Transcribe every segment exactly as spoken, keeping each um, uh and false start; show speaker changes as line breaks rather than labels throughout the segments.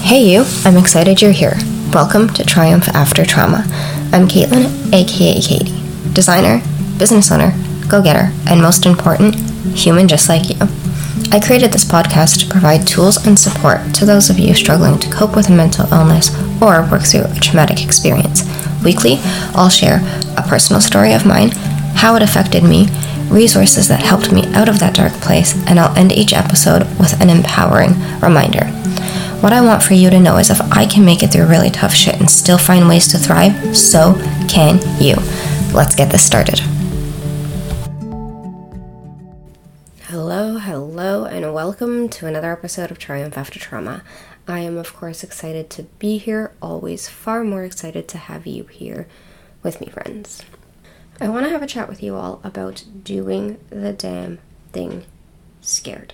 Hey you, I'm excited you're here. Welcome to Triumph After Trauma. I'm Caitlin, aka Katie, designer, business owner, go-getter, and most important, human just like you. I created this podcast to provide tools and support to those of you struggling to cope with a mental illness or work through a traumatic experience. Weekly, I'll share a personal story of mine, how it affected me, resources that helped me out of that dark place, and I'll end each episode with an empowering reminder. What I want for you to know is if I can make it through really tough shit and still find ways to thrive, so can you. Let's get this started. Hello, hello, and welcome to another episode of Triumph After Trauma. I am, of course, excited to be here, always far more excited to have you here with me, friends. I want to have a chat with you all about doing the damn thing scared.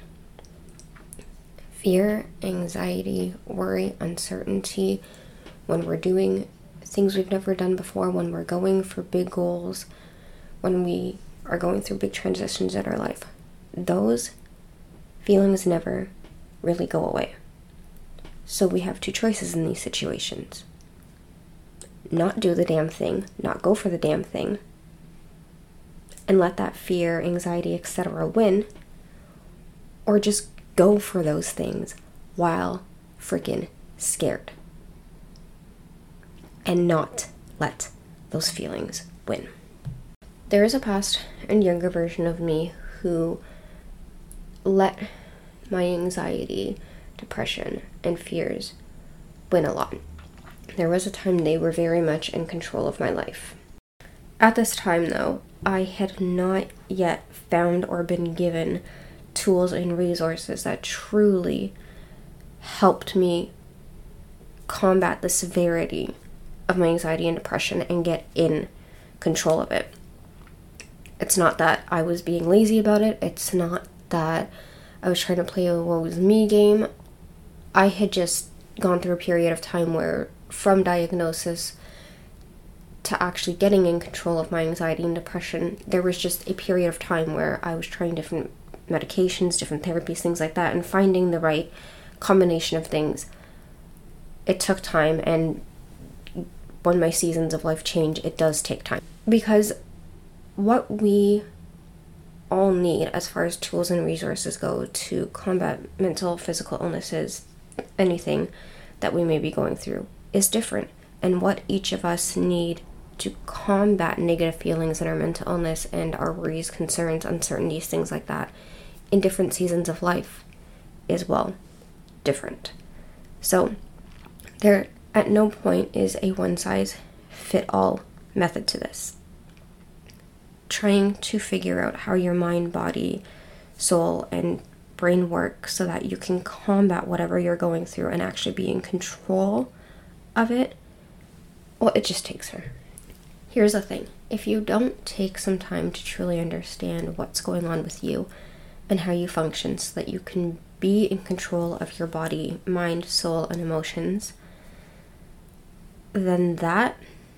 Fear, anxiety, worry, uncertainty, when we're doing things we've never done before, when we're going for big goals, when we are going through big transitions in our life, those feelings never really go away. So we have two choices in these situations. Not do the damn thing, not go for the damn thing, and let that fear, anxiety, et cetera win, or just go for those things while freaking scared and not let those feelings win. There is a past and younger version of me who let my anxiety, depression, and fears win a lot. There was a time they were very much in control of my life. At this time, though, I had not yet found or been given tools and resources that truly helped me combat the severity of my anxiety and depression and get in control of it. It's not that I was being lazy about it. It's not that I was trying to play a woe is me game. I had just gone through a period of time where, from diagnosis to actually getting in control of my anxiety and depression, there was just a period of time where I was trying different medications, different therapies, things like that, and finding the right combination of things. It took time, and when my seasons of life change, it does take time. Because what we all need as far as tools and resources go to combat mental, physical illnesses, anything that we may be going through, is different. And what each of us need to combat negative feelings in our mental illness and our worries, concerns, uncertainties, things like that, in different seasons of life is, well, different. So there at no point is a one-size-fit-all method to this. Trying to figure out how your mind, body, soul, and brain work so that you can combat whatever you're going through and actually be in control of it, well, it just takes her. Here's the thing. If you don't take some time to truly understand what's going on with you and how you function so that you can be in control of your body, mind, soul, and emotions, then that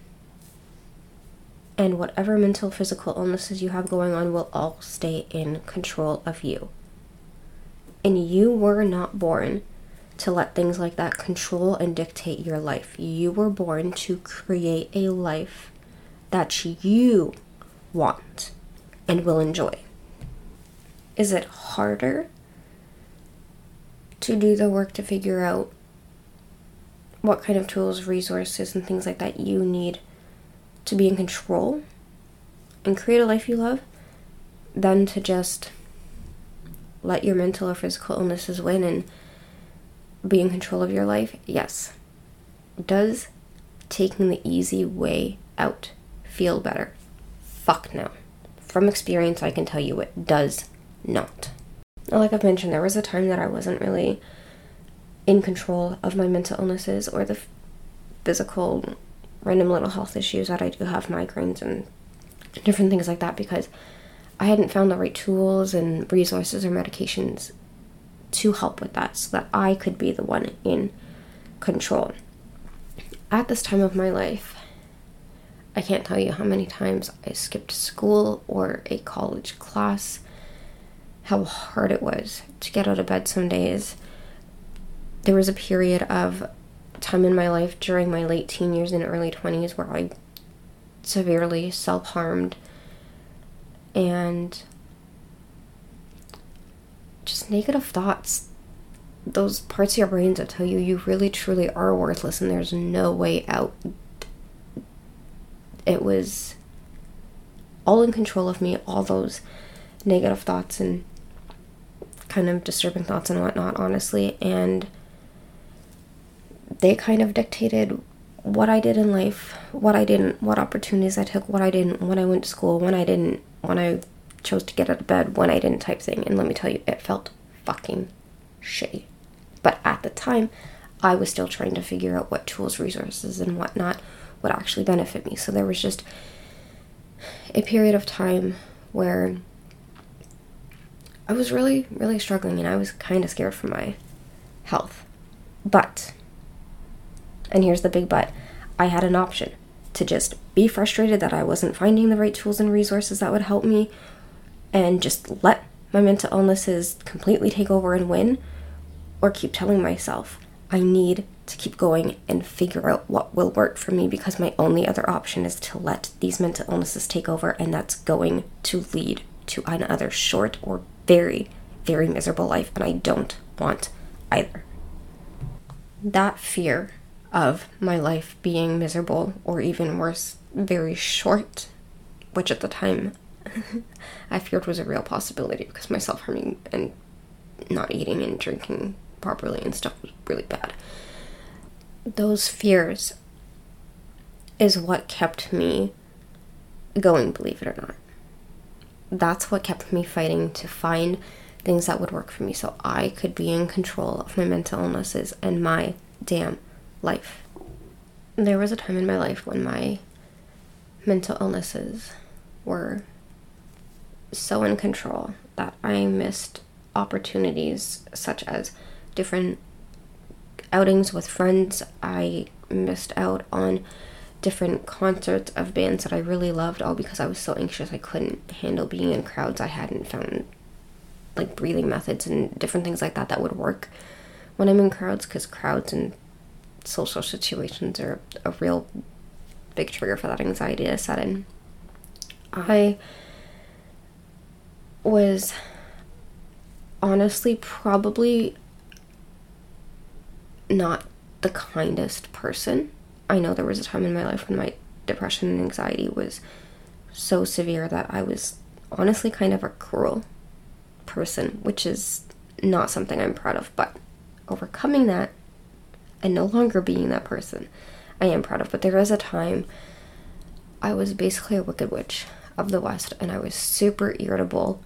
and whatever mental, physical illnesses you have going on will all stay in control of you. And you were not born to let things like that control and dictate your life. You were born to create a life that you want and will enjoy. Is it harder to do the work to figure out what kind of tools, resources, and things like that you need to be in control and create a life you love than to just let your mental or physical illnesses win and be in control of your life? Yes. Does taking the easy way out feel better? Fuck no. From experience, I can tell you it does not. Like I've mentioned, there was a time that I wasn't really in control of my mental illnesses or the physical random little health issues that I do have, migraines and different things like that, because I hadn't found the right tools and resources or medications to help with that so that I could be the one in control. At this time of my life, I can't tell you how many times I skipped school or a college class, how hard it was to get out of bed some days, there was a period of time in my life during my late teen years and early twenties where I severely self-harmed, and just negative thoughts, those parts of your brain that tell you you really truly are worthless and there's no way out. It was all in control of me, all those negative thoughts and kind of disturbing thoughts and whatnot, honestly, and they kind of dictated what I did in life, what I didn't, what opportunities I took, what I didn't, when I went to school, when I didn't, when I chose to get out of bed, when I didn't, type thing. And let me tell you, it felt fucking shitty. But at the time, I was still trying to figure out what tools, resources, and whatnot would actually benefit me. So there was just a period of time where I was really, really struggling, and I was kind of scared for my health. But, and here's the big but, I had an option to just be frustrated that I wasn't finding the right tools and resources that would help me and just let my mental illnesses completely take over and win, or keep telling myself I need to keep going and figure out what will work for me, because my only other option is to let these mental illnesses take over, and that's going to lead to another short or very, very miserable life, and I don't want either. That fear of my life being miserable, or even worse, very short, which at the time I feared was a real possibility because my self-harming and not eating and drinking properly and stuff was really bad. Those fears is what kept me going, believe it or not. That's what kept me fighting to find things that would work for me so I could be in control of my mental illnesses and my damn life. There was a time in my life when my mental illnesses were so in control that I missed opportunities such as different outings with friends. I missed out on different concerts of bands that I really loved, all because I was so anxious I couldn't handle being in crowds. I hadn't found like breathing methods and different things like that that would work when I'm in crowds, because crowds and social situations are a real big trigger for that anxiety to set in. I was honestly probably not the kindest person. I know there was a time in my life when my depression and anxiety was so severe that I was honestly kind of a cruel person, which is not something I'm proud of, but overcoming that and no longer being that person, I am proud of. But there was a time I was basically a wicked witch of the West, and I was super irritable,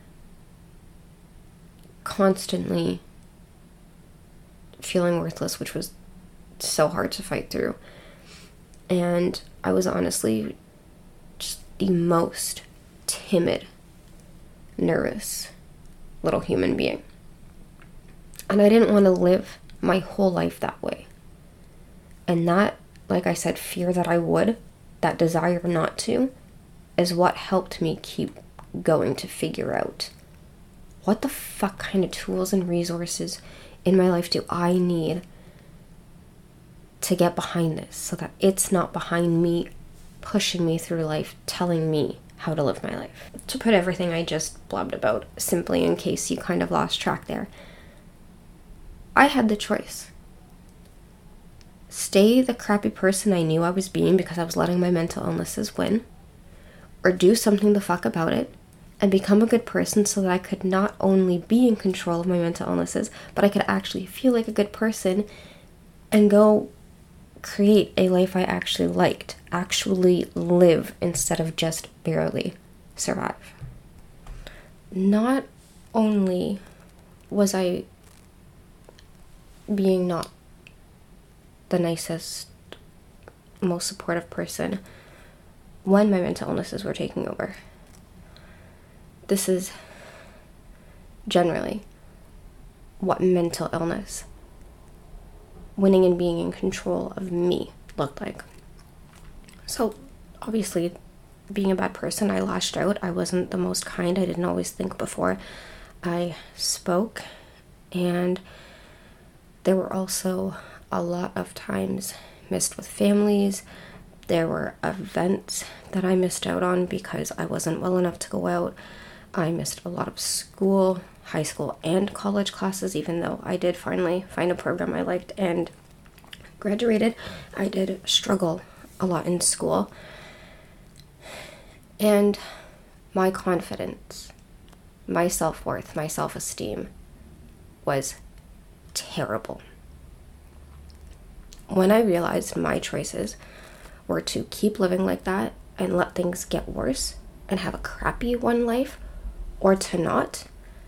constantly feeling worthless, which was so hard to fight through. And I was honestly just the most timid, nervous little human being. And I didn't want to live my whole life that way. And that, like I said, fear that I would, that desire not to, is what helped me keep going to figure out what the fuck kind of tools and resources in my life do I need to get behind this, so that it's not behind me, pushing me through life, telling me how to live my life. To put everything I just blabbed about simply, in case you kind of lost track there, I had the choice. Stay the crappy person I knew I was being because I was letting my mental illnesses win, or do something the fuck about it and become a good person so that I could not only be in control of my mental illnesses, but I could actually feel like a good person and go create a life I actually liked, actually live instead of just barely survive. Not only was I being not the nicest, most supportive person when my mental illnesses were taking over. This is generally what mental illness, winning and being in control of me, looked like. So, obviously, being a bad person, I lashed out. I wasn't the most kind. I didn't always think before I spoke. And There were also a lot of times missed with families. There were events that I missed out on because I wasn't well enough to go out. I missed a lot of school, high school and college classes, even though I did finally find a program I liked and graduated. I did struggle a lot in school. And my confidence, my self-worth, my self-esteem was terrible. When I realized my choices were to keep living like that and let things get worse and have a crappy one life, or to not,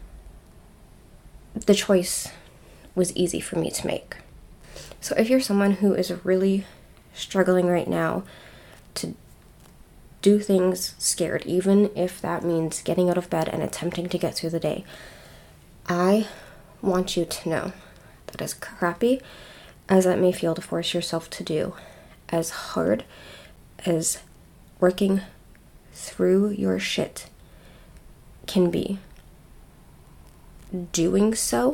the choice was easy for me to make. So if you're someone who is really struggling right now to do things scared, even if that means getting out of bed and attempting to get through the day, I want you to know that as crappy as that may feel to force yourself to do, as hard as working through your shit can be, doing so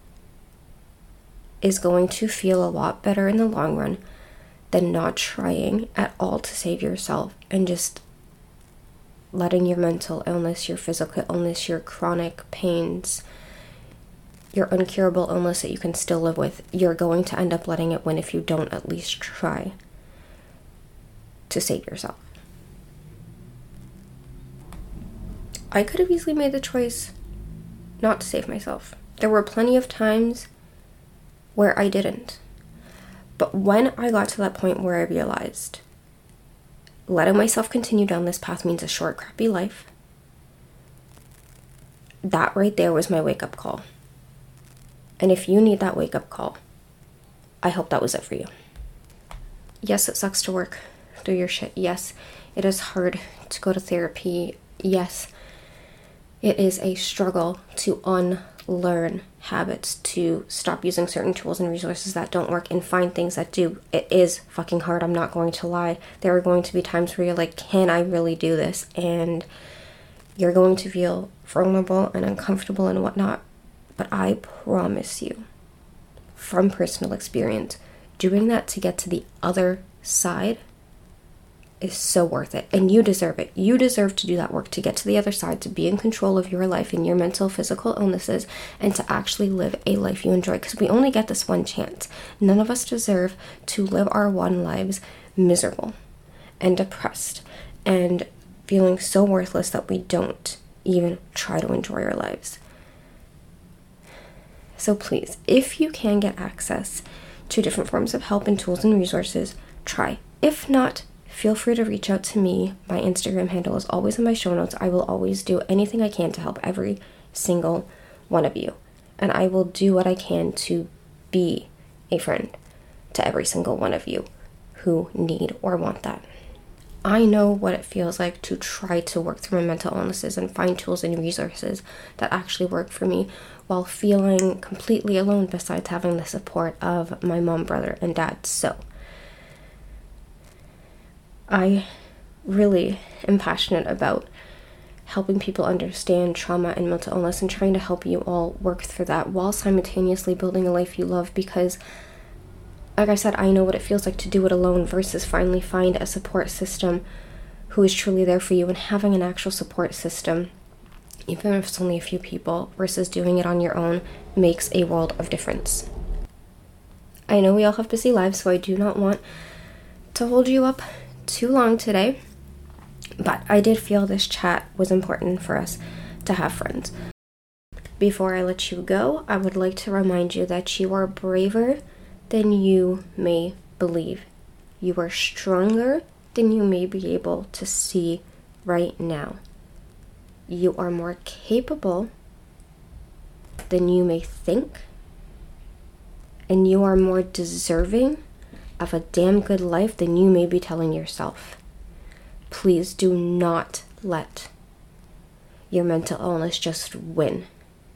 is going to feel a lot better in the long run than not trying at all to save yourself and just letting your mental illness, your physical illness, your chronic pains, your incurable illness that you can still live with, you're going to end up letting it win if you don't at least try to save yourself. I could have easily made the choice not to save myself. There were plenty of times where I didn't. But when I got to that point where I realized letting myself continue down this path means a short, crappy life, that right there was my wake-up call. And if you need that wake-up call, I hope that was it for you. Yes, it sucks to work through your shit. Yes, it is hard to go to therapy. Yes, it is a struggle to unlearn habits, to stop using certain tools and resources that don't work and find things that do. It is fucking hard, I'm not going to lie. There are going to be times where you're like, can I really do this? And you're going to feel vulnerable and uncomfortable and whatnot. But I promise you, from personal experience, doing that to get to the other side is so worth it. And you deserve it. You deserve to do that work to get to the other side, to be in control of your life and your mental, physical illnesses, and to actually live a life you enjoy. Because we only get this one chance. None of us deserve to live our one lives miserable and depressed and feeling so worthless that we don't even try to enjoy our lives. So please, if you can get access to different forms of help and tools and resources, try. If not, feel free to reach out to me. My Instagram handle is always in my show notes. I will always do anything I can to help every single one of you. And I will do what I can to be a friend to every single one of you who need or want that. I know what it feels like to try to work through my mental illnesses and find tools and resources that actually work for me while feeling completely alone besides having the support of my mom, brother, and dad. So I really am passionate about helping people understand trauma and mental illness and trying to help you all work through that while simultaneously building a life you love, because like I said, I know what it feels like to do it alone versus finally find a support system who is truly there for you, and having an actual support system, even if it's only a few people, versus doing it on your own, makes a world of difference. I know we all have busy lives, so I do not want to hold you up too long today, but I did feel this chat was important for us to have friends. Before I let you go, I would like to remind you that you are braver than you may believe. You are stronger than you may be able to see right now. You are more capable than you may think. And you are more deserving of a damn good life than you may be telling yourself. Please do not let your mental illness just win.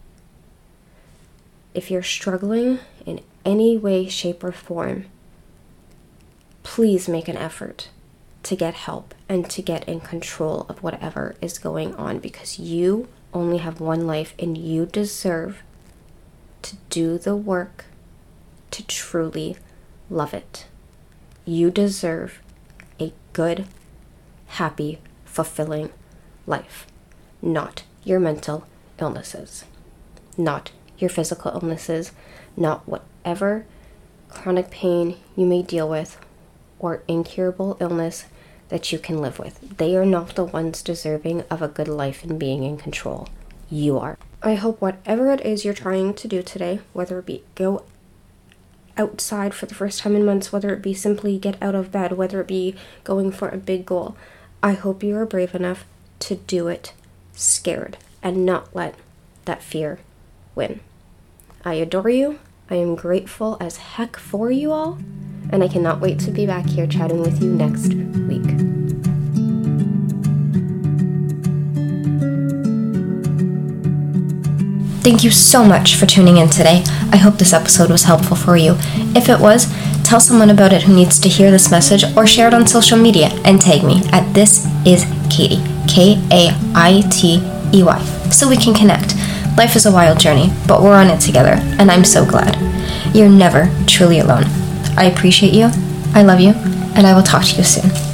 If you're struggling in any way, shape, or form, please make an effort to get help and to get in control of whatever is going on, because you only have one life and you deserve to do the work to truly love it. You deserve a good, happy, fulfilling life, not your mental illnesses, not your physical illnesses, not whatever chronic pain you may deal with or incurable illness that you can live with. They are not the ones deserving of a good life and being in control. You are. I hope whatever it is you're trying to do today, whether it be go outside for the first time in months, whether it be simply get out of bed, whether it be going for a big goal, I hope you are brave enough to do it scared and not let that fear win. I adore you. I am grateful as heck for you all, and I cannot wait to be back here chatting with you next week. Thank you so much for tuning in today. I hope this episode was helpful for you. If it was, tell someone about it who needs to hear this message, or share it on social media and tag me at This Is Katie, K A I T E Y, so we can connect. Life is a wild journey, but we're on it together, and I'm so glad. You're never truly alone. I appreciate you, I love you, and I will talk to you soon.